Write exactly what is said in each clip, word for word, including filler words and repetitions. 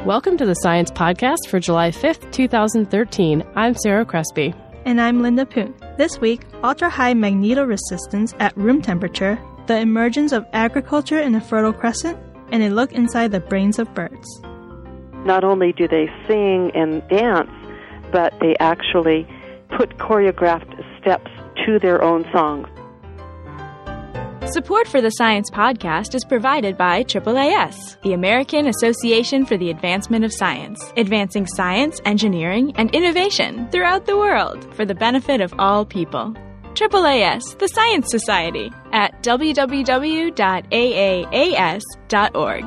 Welcome to the Science Podcast for July fifth, twenty thirteen. I'm Sarah Crespi. And I'm Linda Poon. This week, ultra-high magnetoresistance at room temperature, the emergence of agriculture in the Fertile Crescent, and a look inside the brains of birds. Not only do they sing and dance, but they actually put choreographed steps to their own songs. Support for the Science Podcast is provided by triple A S, the American Association for the Advancement of Science, advancing science, engineering, and innovation throughout the world for the benefit of all people. triple A S, the Science Society, at w w w dot a a a s dot org.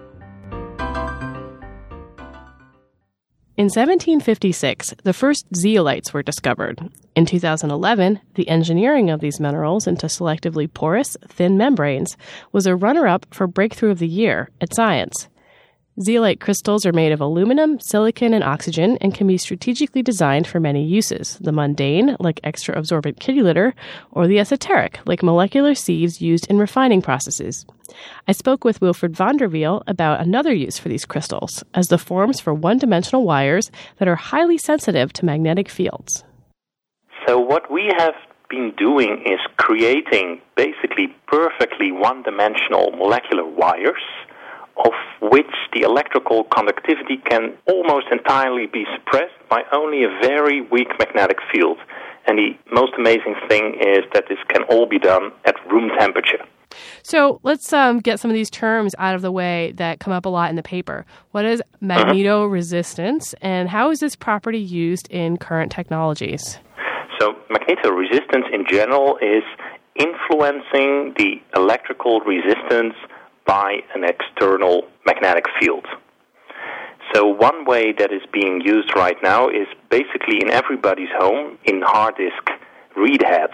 In seventeen fifty-six, the first zeolites were discovered. In two thousand eleven, the engineering of these minerals into selectively porous, thin membranes was a runner-up for Breakthrough of the Year at Science. Zeolite crystals are made of aluminum, silicon, and oxygen and can be strategically designed for many uses, the mundane, like extra-absorbent kitty litter, or the esoteric, like molecular sieves used in refining processes. I spoke with Wilfred van der Wiel about another use for these crystals, as the forms for one-dimensional wires that are highly sensitive to magnetic fields. So what we have been doing is creating basically perfectly one-dimensional molecular wires, of which the electrical conductivity can almost entirely be suppressed by only a very weak magnetic field. And the most amazing thing is that this can all be done at room temperature. So let's um, get some of these terms out of the way that come up a lot in the paper. What is magnetoresistance, and how is this property used in current technologies? So magnetoresistance in general is influencing the electrical resistance by an external magnetic field. So one way that is being used right now is basically in everybody's home in hard disk read heads.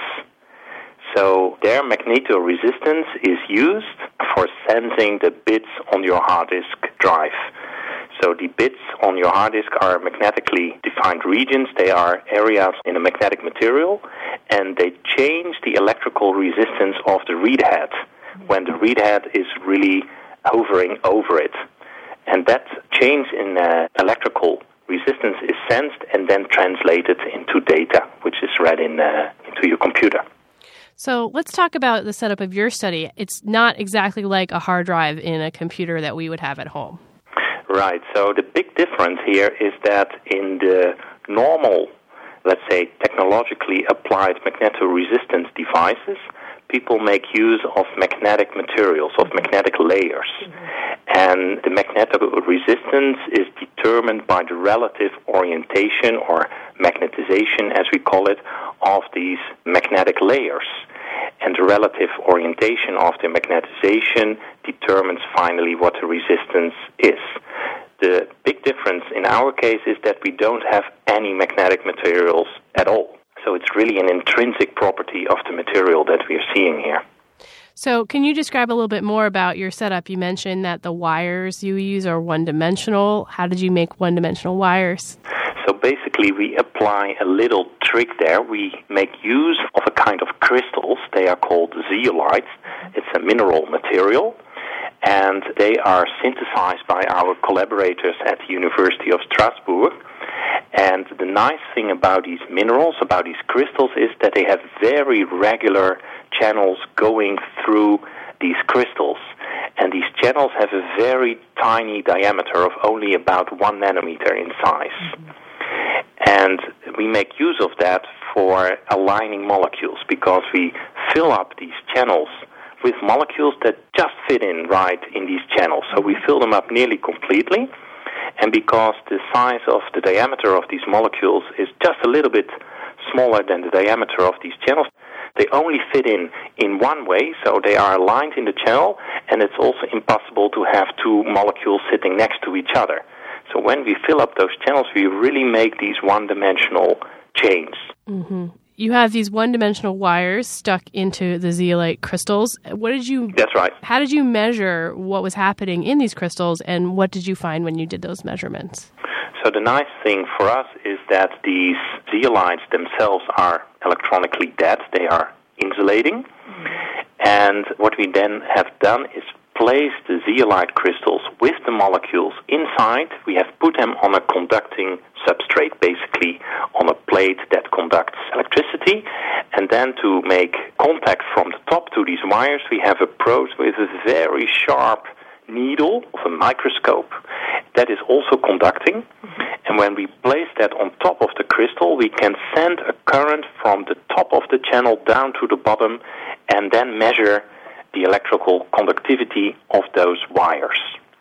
So their magnetoresistance is used for sensing the bits on your hard disk drive. So the bits on your hard disk are magnetically defined regions. They are areas in a magnetic material, and they change the electrical resistance of the read head when the read head is really hovering over it. And that change in uh, electrical resistance is sensed and then translated into data, which is read in uh, into your computer. So let's talk about the setup of your study. It's not exactly like a hard drive in a computer that we would have at home. Right. So the big difference here is that in the normal, let's say, technologically applied magnetoresistance devices, people make use of magnetic materials, of magnetic layers. Mm-hmm. And the magnetic resistance is determined by the relative orientation, or magnetization as we call it, of these magnetic layers. And the relative orientation of the magnetization determines finally what the resistance is. The big difference in our case is that we don't have any magnetic materials at all. So it's really an intrinsic property of the material that we are seeing here. So can you describe a little bit more about your setup? You mentioned that the wires you use are one-dimensional. How did you make one-dimensional wires? So basically we apply a little trick there. We make use of a kind of crystals. They are called zeolites. It's a mineral material, and they are synthesized by our collaborators at the University of Strasbourg. And the nice thing about these minerals, about these crystals, is that they have very regular channels going through these crystals. And these channels have a very tiny diameter of only about one nanometer in size. Mm-hmm. And we make use of that for aligning molecules, because we fill up these channels with molecules that just fit in right in these channels. So we fill them up nearly completely. And because the size of the diameter of these molecules is just a little bit smaller than the diameter of these channels, they only fit in in one way, so they are aligned in the channel, and it's also impossible to have two molecules sitting next to each other. So when we fill up those channels, we really make these one-dimensional chains. Mm-hmm. You have these one-dimensional wires stuck into the zeolite crystals. What did you? That's right. How did you measure what was happening in these crystals, and what did you find when you did those measurements? So the nice thing for us is that these zeolites themselves are electronically dead. They are insulating. Mm-hmm. And what we then have done is placed the zeolite crystals with the molecules inside. We have put them on a conducting substrate, basically on a plate that conducts electricity. And then to make contact from the top to these wires, we have approached with a very sharp needle of a microscope that is also conducting. And when we place that on top of the crystal, we can send a current from the top of the channel down to the bottom and then measure the electrical conductivity of those wires.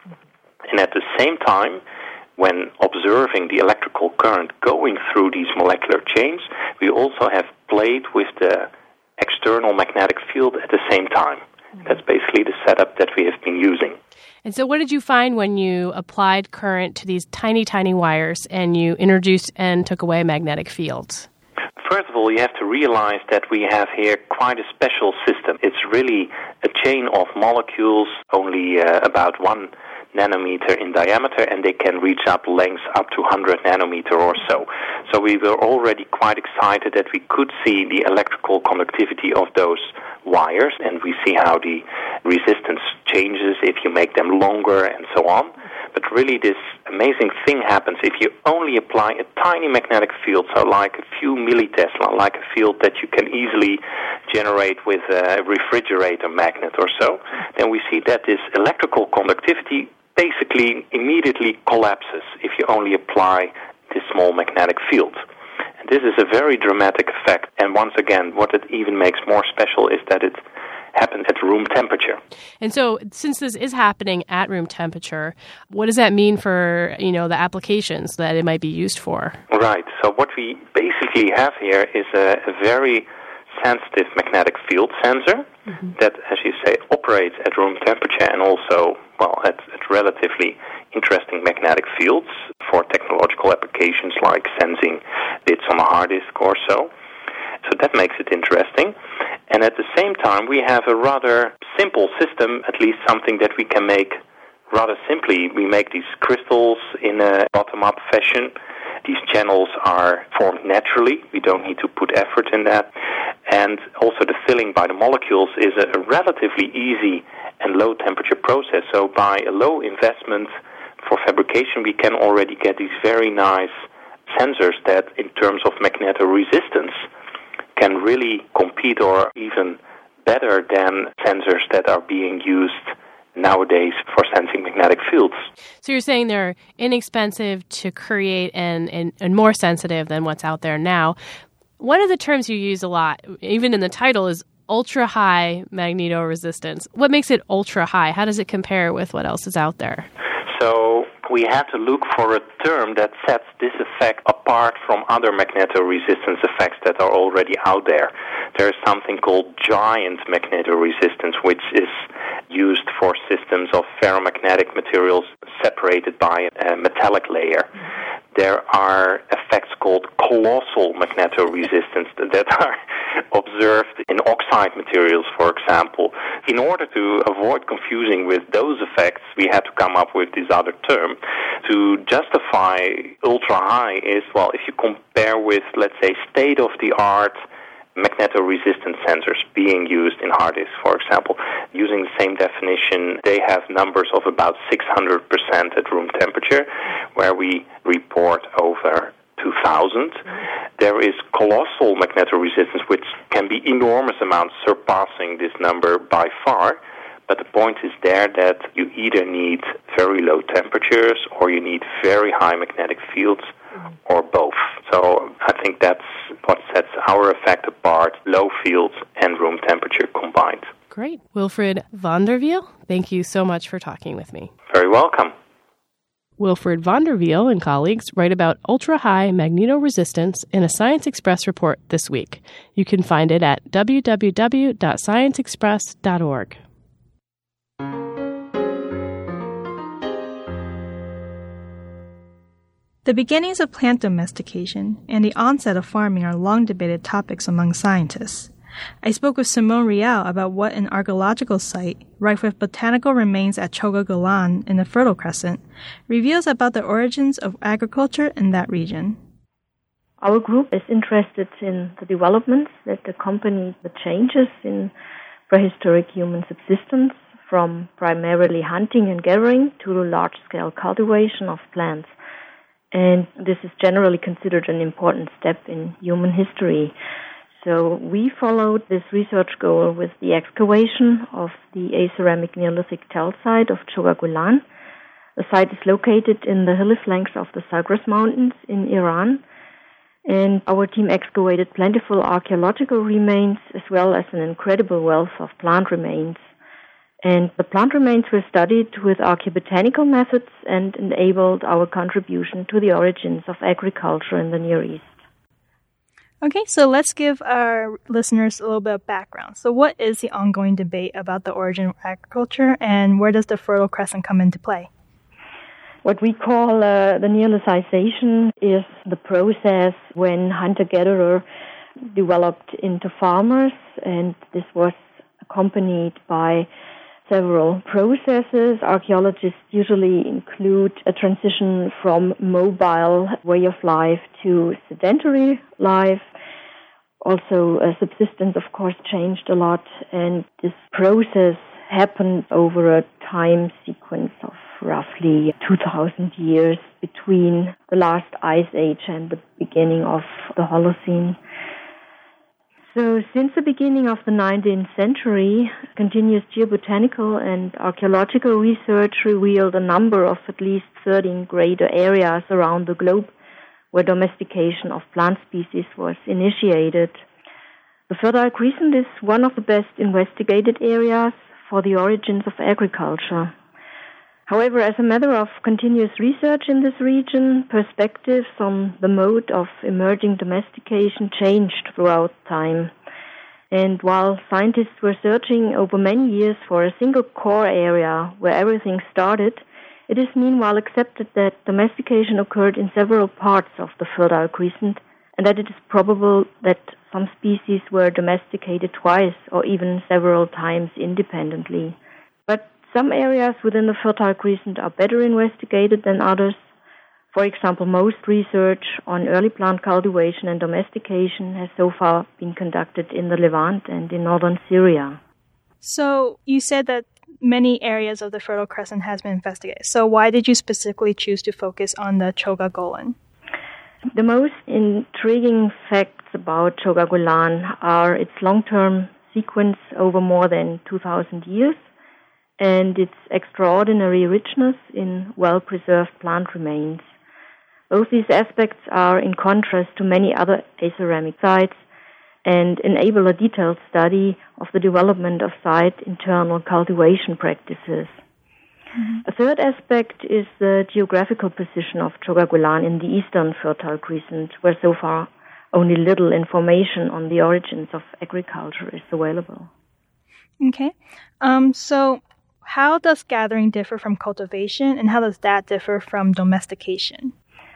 And at the same time, when observing the electrical current going through these molecular chains, we also have played with the external magnetic field at the same time. That's basically the setup that we have been using. And so what did you find when you applied current to these tiny, tiny wires and you introduced and took away magnetic fields? First of all, you have to realize that we have here quite a special system. It's really a chain of molecules, only uh, about one nanometer in diameter, and they can reach up lengths up to one hundred nanometer or so. So we were already quite excited that we could see the electrical conductivity of those wires, and we see how the resistance changes if you make them longer and so on. But really this amazing thing happens if you only apply a tiny magnetic field, so like a few millitesla, like a field that you can easily generate with a refrigerator magnet or so, then we see that this electrical conductivity basically immediately collapses if you only apply this small magnetic field. And this is a very dramatic effect, and once again, what it even makes more special is that it happens at room temperature. And so, since this is happening at room temperature, what does that mean for, you know, the applications that it might be used for? Right. So what we basically have here is a, a very sensitive magnetic field sensor mm-hmm. that, as you say, operates at room temperature and also, well, at, at relatively interesting magnetic fields for technological applications like sensing bits on a hard disk or so. So that makes it interesting. And at the same time, we have a rather simple system, at least something that we can make rather simply. We make these crystals in a bottom-up fashion. These channels are formed naturally. We don't need to put effort in that. And also the filling by the molecules is a relatively easy and low-temperature process. So by a low investment for fabrication, we can already get these very nice sensors that, in terms of magnetoresistance, can really compete or even better than sensors that are being used nowadays for sensing magnetic fields. So you're saying they're inexpensive to create and, and, and more sensitive than what's out there now. One of the terms you use a lot, even in the title, is ultra-high magnetoresistance. What makes it ultra-high? How does it compare with what else is out there? So we had to look for a term that sets this effect apart from other magnetoresistance effects that are already out there. There is something called giant magnetoresistance, which is used for systems of ferromagnetic materials separated by a metallic layer. There are effects called colossal magnetoresistance that are observed in oxide materials, for example. In order to avoid confusing with those effects, we had to come up with this other term. To justify ultra-high is, well, if you compare with, let's say, state-of-the-art magnetoresistance sensors being used in hard disks, for example. Using the same definition, they have numbers of about six hundred percent at room temperature, where we report over two thousand. There is colossal magnetoresistance, which can be enormous amounts, surpassing this number by far. But the point is there that you either need very low temperatures or you need very high magnetic fields, or both. So I think that's what sets our effect apart, low fields and room temperature combined. Great. Wilfried van der Wiel, thank you so much for talking with me. Very welcome. Wilfried van der Wiel and colleagues write about ultra-high magnetoresistance in a Science Express report this week. You can find it at w w w dot science express dot org. The beginnings of plant domestication and the onset of farming are long debated topics among scientists. I spoke with Simone Rial about what an archaeological site, rife with botanical remains at Choga Golan in the Fertile Crescent, reveals about the origins of agriculture in that region. Our group is interested in the developments that accompany the changes in prehistoric human subsistence from primarily hunting and gathering to large-scale cultivation of plants. And this is generally considered an important step in human history. So we followed this research goal with the excavation of the aceramic Neolithic tell site of Chogagulan. The site is located in the hilly flanks of the Zagros Mountains in Iran. And our team excavated plentiful archaeological remains as well as an incredible wealth of plant remains. And the plant remains were studied with archaeobotanical methods and enabled our contribution to the origins of agriculture in the Near East. Okay, so let's give our listeners a little bit of background. So what is the ongoing debate about the origin of agriculture, and where does the Fertile Crescent come into play? What we call uh, the Neolithization is the process when hunter-gatherer developed into farmers, and this was accompanied by several processes. Archaeologists usually include a transition from mobile way of life to sedentary life. Also, uh, subsistence, of course, changed a lot, and this process happened over a time sequence of roughly two thousand years between the last ice age and the beginning of the Holocene. So since the beginning of the nineteenth century, continuous geobotanical and archaeological research revealed a number of at least thirteen greater areas around the globe where domestication of plant species was initiated. The Fertile Crescent is one of the best investigated areas for the origins of agriculture. However, as a matter of continuous research in this region, perspectives on the mode of emerging domestication changed throughout time. And while scientists were searching over many years for a single core area where everything started, it is meanwhile accepted that domestication occurred in several parts of the Fertile Crescent, and that it is probable that some species were domesticated twice or even several times independently. But some areas within the Fertile Crescent are better investigated than others. For example, most research on early plant cultivation and domestication has so far been conducted in the Levant and in northern Syria. So you said that many areas of the Fertile Crescent has been investigated. So why did you specifically choose to focus on the Chogagolan? The most intriguing facts about Chogagolan are its long-term sequence over more than two thousand years and its extraordinary richness in well-preserved plant remains. Both these aspects are in contrast to many other aceramic sites and enable a detailed study of the development of site internal cultivation practices. Mm-hmm. A third aspect is the geographical position of Chogagolan in the eastern Fertile Crescent, where so far only little information on the origins of agriculture is available. Okay. Um, so how does gathering differ from cultivation, and how does that differ from domestication?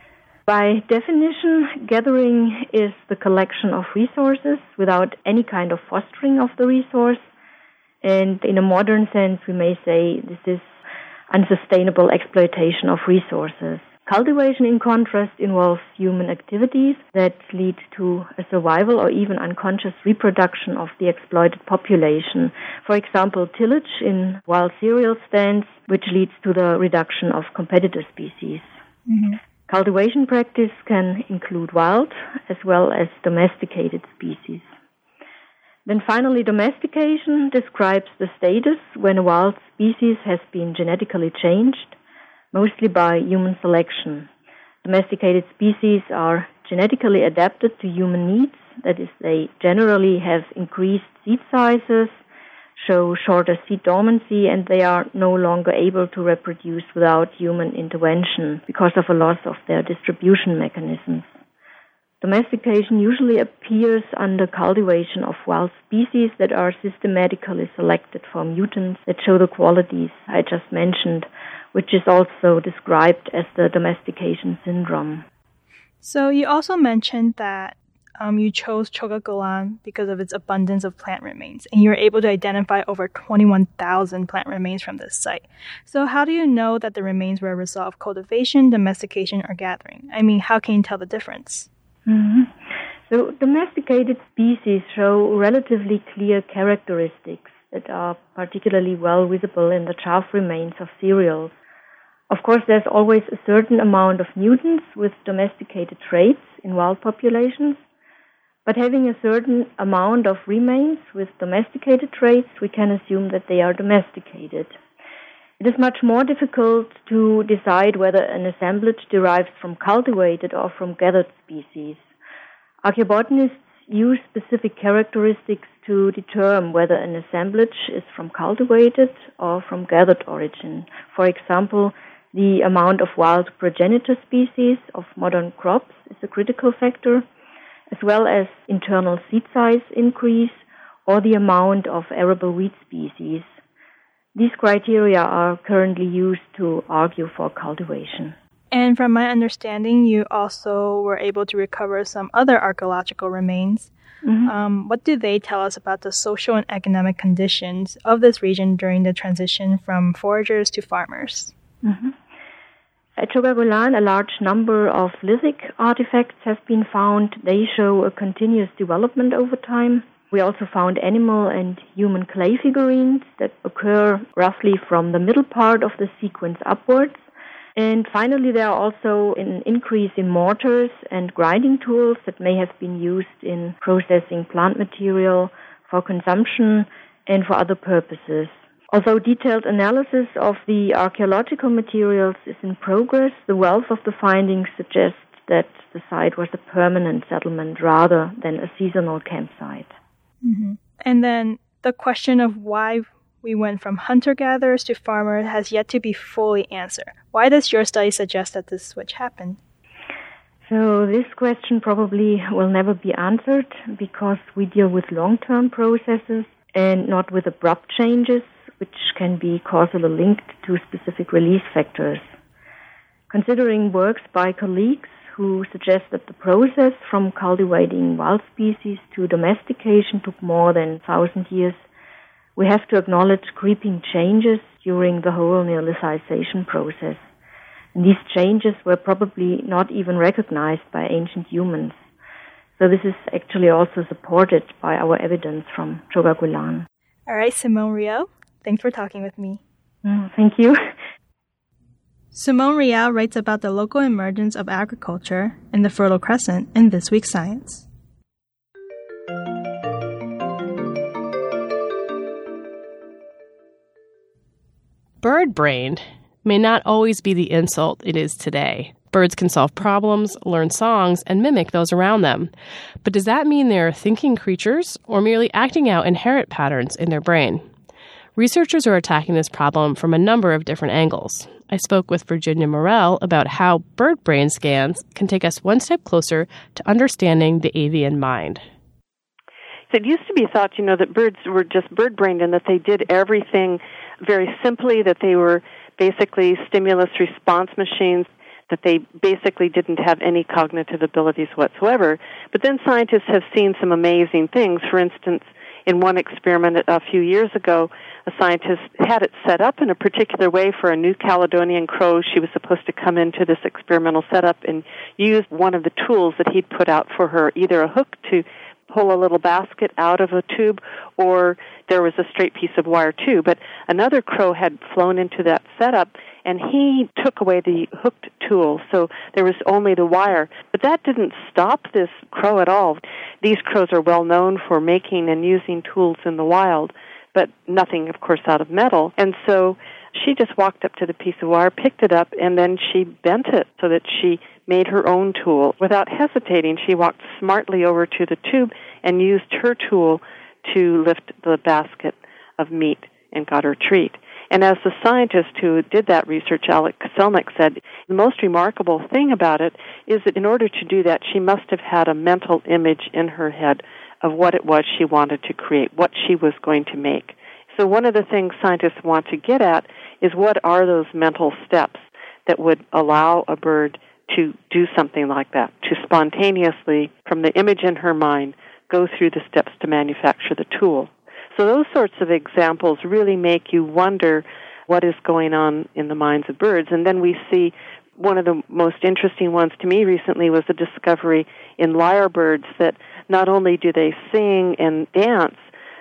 By definition, gathering is the collection of resources without any kind of fostering of the resource. And in a modern sense, we may say this is unsustainable exploitation of resources. Cultivation, in contrast, involves human activities that lead to a survival or even unconscious reproduction of the exploited population. For example, tillage in wild cereal stands, which leads to the reduction of competitor species. Mm-hmm. Cultivation practice can include wild as well as domesticated species. Then finally, domestication describes the status when a wild species has been genetically changed, mostly by human selection. Domesticated species are genetically adapted to human needs, that is, they generally have increased seed sizes, show shorter seed dormancy, and they are no longer able to reproduce without human intervention because of a loss of their distribution mechanisms. Domestication usually appears under cultivation of wild species that are systematically selected for mutants that show the qualities I just mentioned, which is also described as the domestication syndrome. So you also mentioned that um, you chose Chogagolan because of its abundance of plant remains, and you were able to identify over twenty-one thousand plant remains from this site. So how do you know that the remains were a result of cultivation, domestication, or gathering? I mean, how can you tell the difference? Mm-hmm. So domesticated species show relatively clear characteristics. that are particularly well visible in the chaff remains of cereals. Of course, there's always a certain amount of mutants with domesticated traits in wild populations, but having a certain amount of remains with domesticated traits, we can assume that they are domesticated. It is much more difficult to decide whether an assemblage derives from cultivated or from gathered species. Archaeobotanists use specific characteristics to determine whether an assemblage is from cultivated or from gathered origin. For example, the amount of wild progenitor species of modern crops is a critical factor, as well as internal seed size increase or the amount of arable wheat species. These criteria are currently used to argue for cultivation. And from my understanding, you also were able to recover some other archaeological remains. Mm-hmm. Um, what do they tell us about the social and economic conditions of this region during the transition from foragers to farmers? Mm-hmm. At Chogagulan, a large number of lithic artifacts have been found. They show a continuous development over time. We also found animal and human clay figurines that occur roughly from the middle part of the sequence upwards. And finally, there are also an increase in mortars and grinding tools that may have been used in processing plant material for consumption and for other purposes. Although detailed analysis of the archaeological materials is in progress, the wealth of the findings suggests that the site was a permanent settlement rather than a seasonal campsite. Mm-hmm. And then the question of why we went from hunter-gatherers to farmers has yet to be fully answered. Why does your study suggest that this switch happened? So this question probably will never be answered because we deal with long-term processes and not with abrupt changes, which can be causally linked to specific release factors. Considering works by colleagues who suggest that the process from cultivating wild species to domestication took more than a thousand years, we have to acknowledge creeping changes during the whole neolithization process. And these changes were probably not even recognized by ancient humans. So this is actually also supported by our evidence from Chogagulan. All right, Simone Riel, thanks for talking with me. Mm, thank you. Simone Riel writes about the local emergence of agriculture in the Fertile Crescent in this week's Science. Bird-brained may not always be the insult it is today. Birds can solve problems, learn songs, and mimic those around them. But does that mean they're thinking creatures or merely acting out inherent patterns in their brain? Researchers are attacking this problem from a number of different angles. I spoke with Virginia Morell about how bird brain scans can take us one step closer to understanding the avian mind. So it used to be thought, you know, that birds were just bird-brained and that they did everything very simply, that they were basically stimulus response machines, that they basically didn't have any cognitive abilities whatsoever. But then scientists have seen some amazing things. For instance, in one experiment a few years ago, a scientist had it set up in a particular way for a New Caledonian crow. She was supposed to come into this experimental setup and use one of the tools that he'd put out for her, either a hook to pull a little basket out of a tube, or there was a straight piece of wire too. But another crow had flown into that setup, and he took away the hooked tool, so there was only the wire. But that didn't stop this crow at all. These crows are well known for making and using tools in the wild, but nothing, of course, out of metal. And so she just walked up to the piece of wire, picked it up, and then she bent it so that she made her own tool. Without hesitating, she walked smartly over to the tube and used her tool to lift the basket of meat and got her treat. And as the scientist who did that research, Alec Selnick, said, the most remarkable thing about it is that in order to do that, she must have had a mental image in her head of what it was she wanted to create, what she was going to make. So one of the things scientists want to get at is what are those mental steps that would allow a bird to do something like that, to spontaneously, from the image in her mind, go through the steps to manufacture the tool. So those sorts of examples really make you wonder what is going on in the minds of birds. And then we see one of the most interesting ones to me recently was a discovery in lyrebirds that not only do they sing and dance,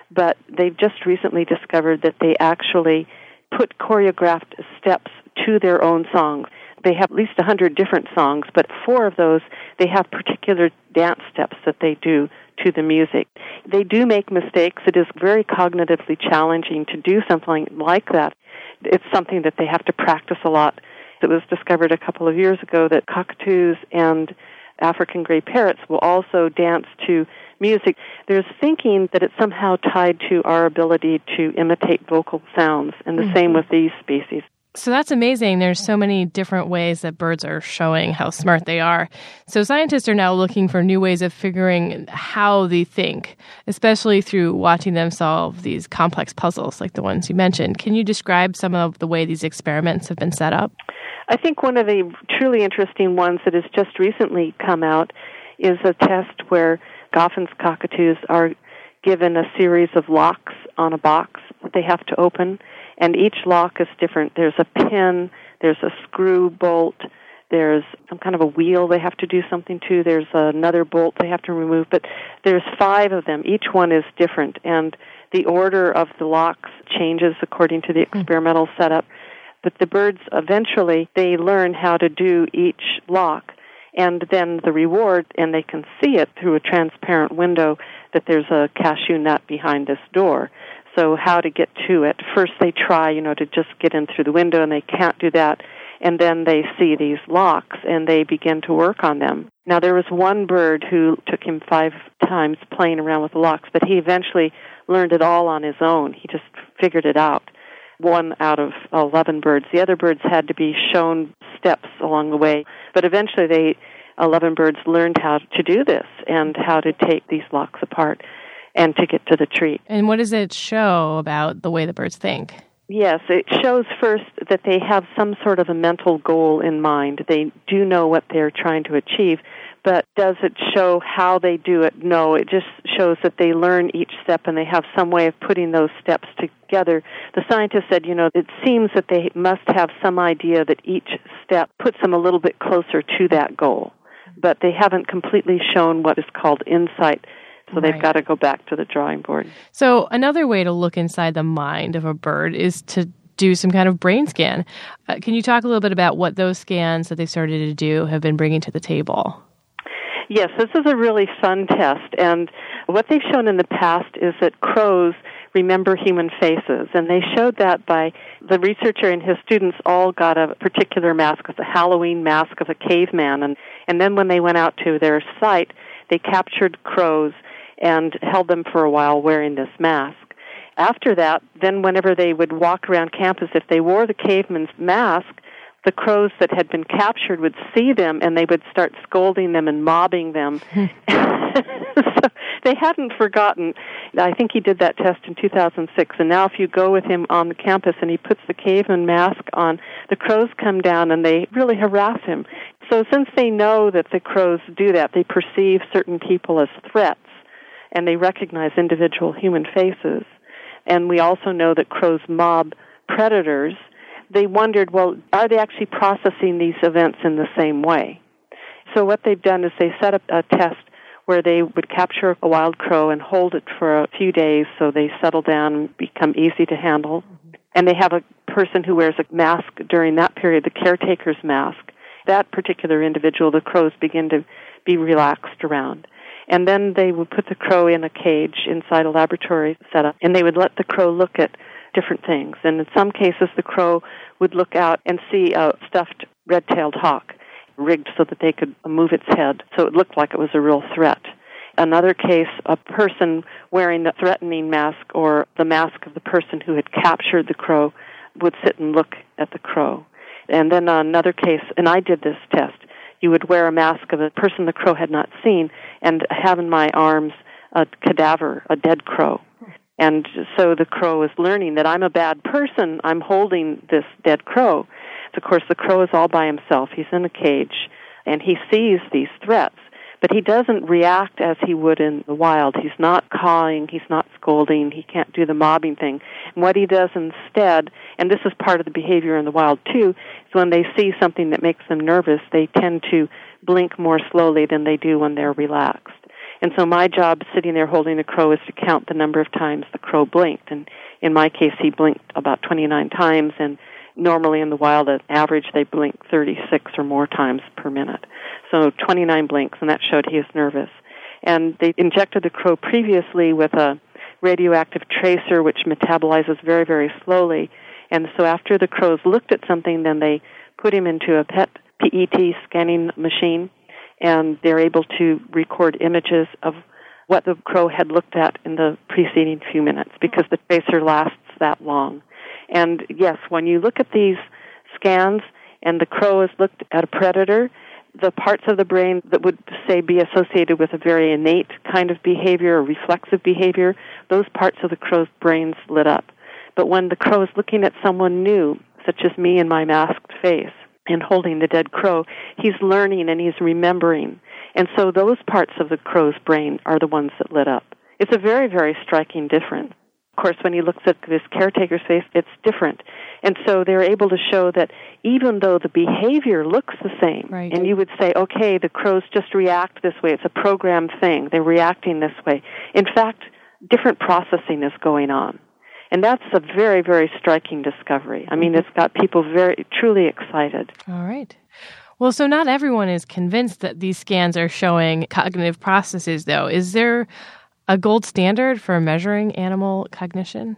but they've just recently discovered that they actually put choreographed steps to their own songs. They have at least one hundred different songs, but four of those, they have particular dance steps that they do to the music. They do make mistakes. It is very cognitively challenging to do something like that. It's something that they have to practice a lot. It was discovered a couple of years ago that cockatoos and African gray parrots will also dance to music. There's thinking that it's somehow tied to our ability to imitate vocal sounds, and the mm-hmm. same with these species. So that's amazing. There's so many different ways that birds are showing how smart they are. So scientists are now looking for new ways of figuring how they think, especially through watching them solve these complex puzzles like the ones you mentioned. Can you describe some of the way these experiments have been set up? I think one of the truly interesting ones that has just recently come out is a test where Goffin's cockatoos are given a series of locks on a box that they have to open, and each lock is different. There's a pin, there's a screw bolt, there's some kind of a wheel they have to do something to, there's another bolt they have to remove, but there's five of them. Each one is different, and the order of the locks changes according to the experimental setup. But the birds eventually, they learn how to do each lock, and then the reward, and they can see it through a transparent window that there's a cashew nut behind this door. So how to get to it. First they try, you know, to just get in through the window, and they can't do that. And then they see these locks, and they begin to work on them. Now, there was one bird who took him five times playing around with the locks, but he eventually learned it all on his own. He just figured it out. One out of eleven birds. The other birds had to be shown steps along the way. But eventually they, eleven birds learned how to do this and how to take these locks apart and to get to the treat. And what does it show about the way the birds think? Yes, it shows first that they have some sort of a mental goal in mind. They do know what they're trying to achieve, but does it show how they do it? No, it just shows that they learn each step and they have some way of putting those steps together. The scientist said, you know, it seems that they must have some idea that each step puts them a little bit closer to that goal, but they haven't completely shown what is called insight. So they've right. got to go back to the drawing board. So another way to look inside the mind of a bird is to do some kind of brain scan. Uh, can you talk a little bit about what those scans that they started to do have been bringing to the table? Yes, this is a really fun test. And what they've shown in the past is that crows remember human faces. And they showed that by the researcher and his students all got a particular mask. It's a Halloween mask of a caveman. And, and then when they went out to their site, they captured crows and held them for a while wearing this mask. After that, then whenever they would walk around campus, if they wore the caveman's mask, the crows that had been captured would see them and they would start scolding them and mobbing them. So they hadn't forgotten. I think he did that test in two thousand six, and now if you go with him on the campus and he puts the caveman mask on, the crows come down and they really harass him. So since they know that the crows do that, they perceive certain people as threats, and they recognize individual human faces. And we also know that crows mob predators. They wondered, well, are they actually processing these events in the same way? So what they've done is they set up a test where they would capture a wild crow and hold it for a few days so they settle down and become easy to handle. And they have a person who wears a mask during that period, the caretaker's mask. That particular individual, the crows begin to be relaxed around. And then they would put the crow in a cage inside a laboratory setup, and they would let the crow look at different things. And in some cases, the crow would look out and see a stuffed red-tailed hawk rigged so that they could move its head, so it looked like it was a real threat. Another case, a person wearing the threatening mask or the mask of the person who had captured the crow would sit and look at the crow. And then another case, and I did this test, you would wear a mask of a person the crow had not seen and have in my arms a cadaver, a dead crow. And so the crow is learning that I'm a bad person. I'm holding this dead crow. Of course, the crow is all by himself. He's in a cage, and he sees these threats. But he doesn't react as he would in the wild. He's not cawing. He's not scolding. He can't do the mobbing thing. And what he does instead, and this is part of the behavior in the wild too, is when they see something that makes them nervous, they tend to blink more slowly than they do when they're relaxed. And so my job sitting there holding the crow is to count the number of times the crow blinked. And in my case, he blinked about twenty-nine times, and normally in the wild, at average, they blink thirty-six or more times per minute. So twenty-nine blinks, and that showed he was nervous. And they injected the crow previously with a radioactive tracer, which metabolizes very, very slowly. And so after the crows looked at something, then they put him into a P E T scanning machine, and they're able to record images of what the crow had looked at in the preceding few minutes, because the tracer lasts that long. And yes, when you look at these scans and the crow has looked at a predator, the parts of the brain that would, say, be associated with a very innate kind of behavior or reflexive behavior, those parts of the crow's brains lit up. But when the crow is looking at someone new, such as me in my masked face, and holding the dead crow, he's learning and he's remembering. And so those parts of the crow's brain are the ones that lit up. It's a very, very striking difference. Of course, when he looks at this caretaker's face, it's different. And so they're able to show that even though the behavior looks the same, right. and you would say, okay, the crows just react this way, it's a programmed thing, they're reacting this way. In fact, different processing is going on. And that's a very, very striking discovery. I mean, it's got people very, truly excited. All right. Well, so not everyone is convinced that these scans are showing cognitive processes, though. Is there a gold standard for measuring animal cognition?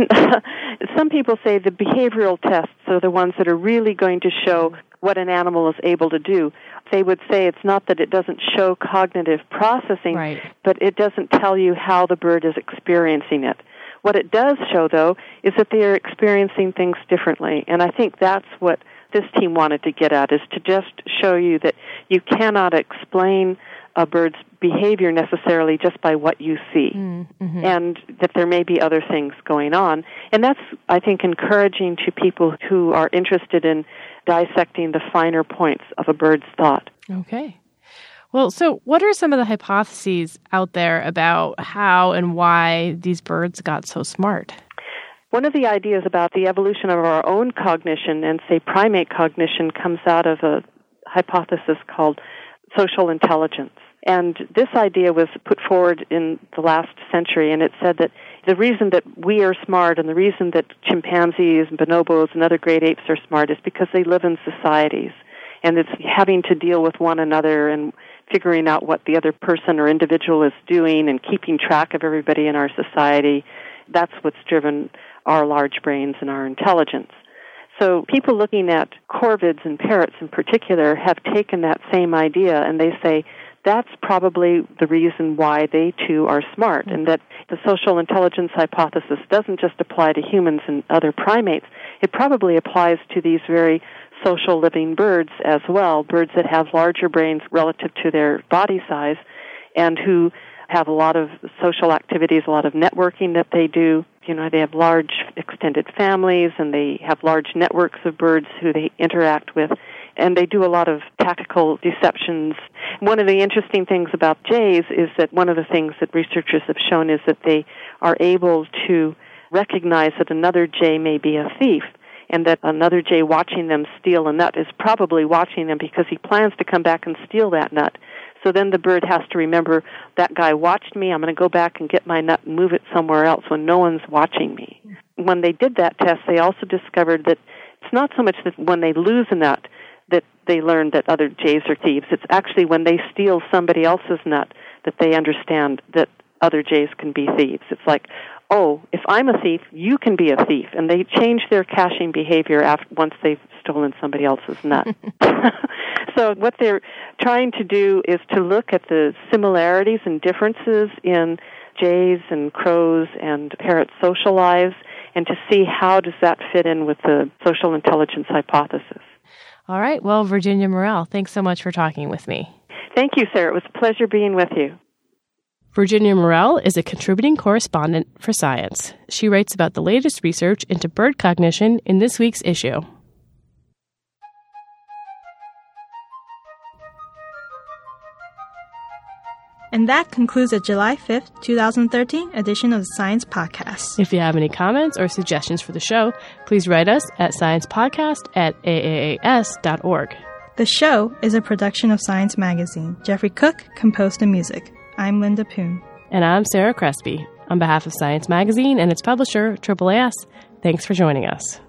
Some people say the behavioral tests are the ones that are really going to show what an animal is able to do. They would say it's not that it doesn't show cognitive processing, right. but it doesn't tell you how the bird is experiencing it. What it does show, though, is that they are experiencing things differently. And I think that's what this team wanted to get at, is to just show you that you cannot explain a bird's behavior necessarily just by what you see, mm-hmm. and that there may be other things going on. And that's, I think, encouraging to people who are interested in dissecting the finer points of a bird's thought. Okay. Well, so what are some of the hypotheses out there about how and why these birds got so smart? One of the ideas about the evolution of our own cognition and, say, primate cognition comes out of a hypothesis called social intelligence. And this idea was put forward in the last century, and it said that the reason that we are smart and the reason that chimpanzees and bonobos and other great apes are smart is because they live in societies. And it's having to deal with one another and figuring out what the other person or individual is doing and keeping track of everybody in our society. That's what's driven our large brains and our intelligence. So people looking at corvids and parrots in particular have taken that same idea, and they say that's probably the reason why they too are smart, and that the social intelligence hypothesis doesn't just apply to humans and other primates. It probably applies to these very social living birds as well, birds that have larger brains relative to their body size and who have a lot of social activities, a lot of networking that they do. You know, they have large extended families and they have large networks of birds who they interact with, and they do a lot of tactical deceptions. One of the interesting things about jays is that one of the things that researchers have shown is that they are able to recognize that another jay may be a thief, and that another jay watching them steal a nut is probably watching them because he plans to come back and steal that nut. So then the bird has to remember, that guy watched me, I'm going to go back and get my nut and move it somewhere else when no one's watching me. When they did that test, they also discovered that it's not so much that when they lose a nut that they learn that other jays are thieves. It's actually when they steal somebody else's nut that they understand that other jays can be thieves. It's like, oh, if I'm a thief, you can be a thief. And they change their caching behavior after, once they've stolen somebody else's nut. So what they're trying to do is to look at the similarities and differences in jays and crows and parrots' social lives and to see how does that fit in with the social intelligence hypothesis. All right. Well, Virginia Morell, thanks so much for talking with me. Thank you, Sarah. It was a pleasure being with you. Virginia Morell is a contributing correspondent for Science. She writes about the latest research into bird cognition in this week's issue. And that concludes the July fifth, twenty thirteen edition of the Science Podcast. If you have any comments or suggestions for the show, please write us at sciencepodcast at a a a s dot org. The show is a production of Science Magazine. Jeffrey Cook composed the music. I'm Linda Poon. And I'm Sarah Crespi. On behalf of Science Magazine and its publisher, Triple A S, thanks for joining us.